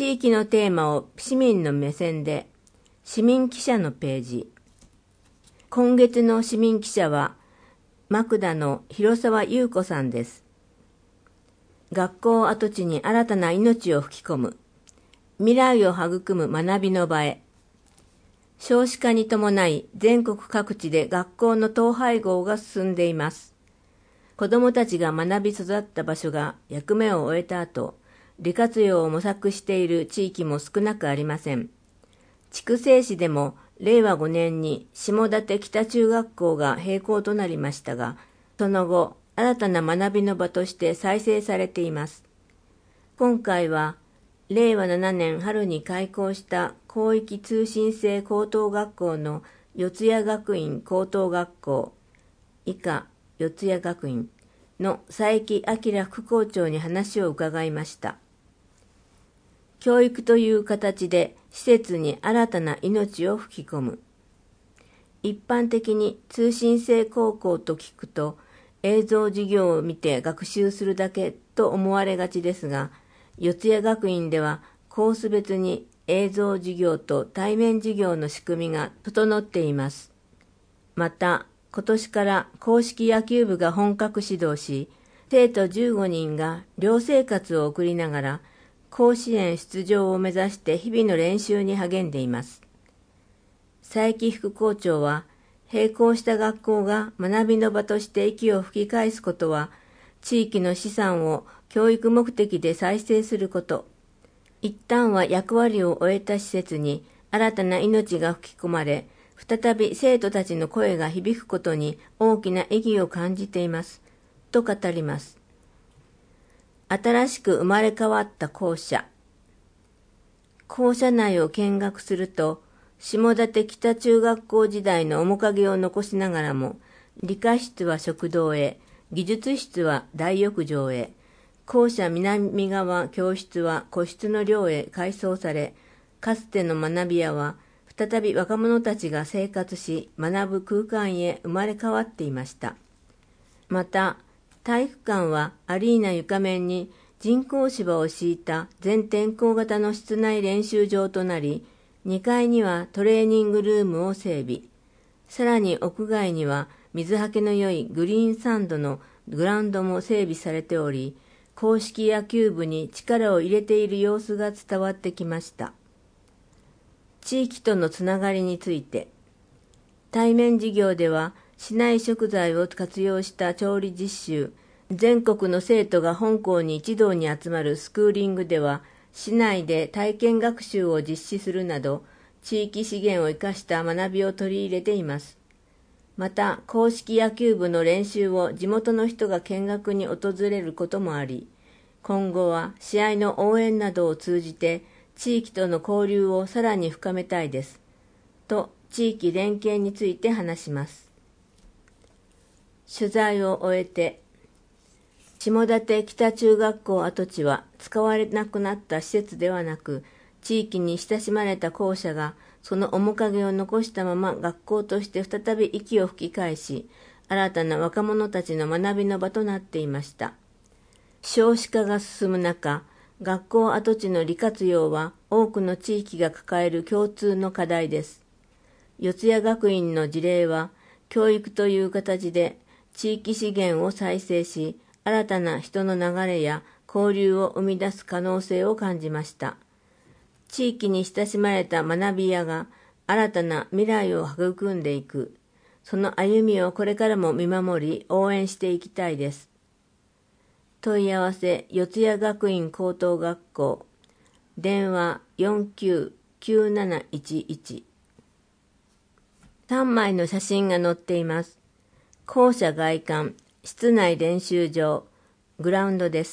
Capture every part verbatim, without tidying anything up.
地域のテーマを市民の目線で、市民記者のページ。今月の市民記者は、マクダの広沢優子さんです。学校跡地に新たな命を吹き込む。未来を育む学びの場へ。少子化に伴い全国各地で学校の統廃合が進んでいます。子どもたちが学び育った場所が役目を終えた後、利活用を模索している地域も少なくありません。筑西市でもれいわごねんに下館北中学校が閉校となりましたが、その後、新たな学びの場として再生されています。今回は、れいわななねん春に開校した広域通信制高等学校の四谷学院高等学校、以下四谷学院の佐伯明副校長に話を伺いました。教育という形で施設に新たな命を吹き込む。一般的に通信制高校と聞くと映像授業を見て学習するだけと思われがちですが、四谷学院ではコース別に映像授業と対面授業の仕組みが整っています。また、今年から硬式野球部が本格始動し、生徒じゅうごにんが寮生活を送りながら、甲子園出場を目指して日々の練習に励んでいます。佐伯副校長は、閉校した学校が学びの場として息を吹き返すことは、地域の資産を教育目的で再生すること、一旦は役割を終えた施設に新たな命が吹き込まれ、再び生徒たちの声が響くことに大きな意義を感じています、と語ります。新しく生まれ変わった校舎。校舎内を見学すると、下館北中学校時代の面影を残しながらも、理科室は食堂へ、技術室は大浴場へ、校舎南側教室は個室の寮へ改装され、かつての学び屋は再び若者たちが生活し学ぶ空間へ生まれ変わっていました。また、体育館はアリーナ床面に人工芝を敷いた全天候型の室内練習場となり、にかいにはトレーニングルームを整備。さらに屋外には水はけの良いグリーンサンドのグラウンドも整備されており、硬式野球部に力を入れている様子が伝わってきました。地域とのつながりについて、対面授業では市内食材を活用した調理実習、全国の生徒が本校に一堂に集まるスクーリングでは、市内で体験学習を実施するなど、地域資源を生かした学びを取り入れています。また、硬式野球部の練習を地元の人が見学に訪れることもあり、今後は試合の応援などを通じて地域との交流をさらに深めたいです。と、地域連携について話します。取材を終えて、下館北中学校跡地は使われなくなった施設ではなく、地域に親しまれた校舎がその面影を残したまま学校として再び息を吹き返し、新たな若者たちの学びの場となっていました。少子化が進む中、学校跡地の利活用は多くの地域が抱える共通の課題です。四谷学院の事例は、教育という形で地域資源を再生し、新たな人の流れや交流を生み出す可能性を感じました。地域に親しまれた学び屋が新たな未来を育んでいく、その歩みをこれからも見守り応援していきたいです。問い合わせ四谷学院高等学校、電話 よんきゅうきゅうなないちいち。さんまいの写真が載っています。校舎外観、室内練習場、グラウンドです。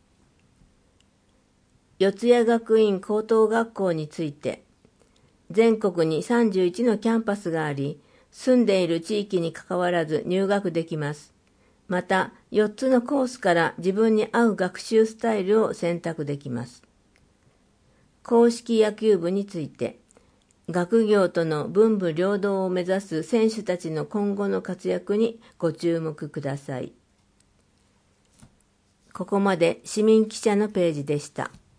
四谷学院高等学校について、全国にさんじゅういちのキャンパスがあり、住んでいる地域にかかわらず入学できます。また、よっつのコースから自分に合う学習スタイルを選択できます。硬式野球部について、学業との文武両道を目指す選手たちの今後の活躍にご注目ください。ここまで市民記者のページでした。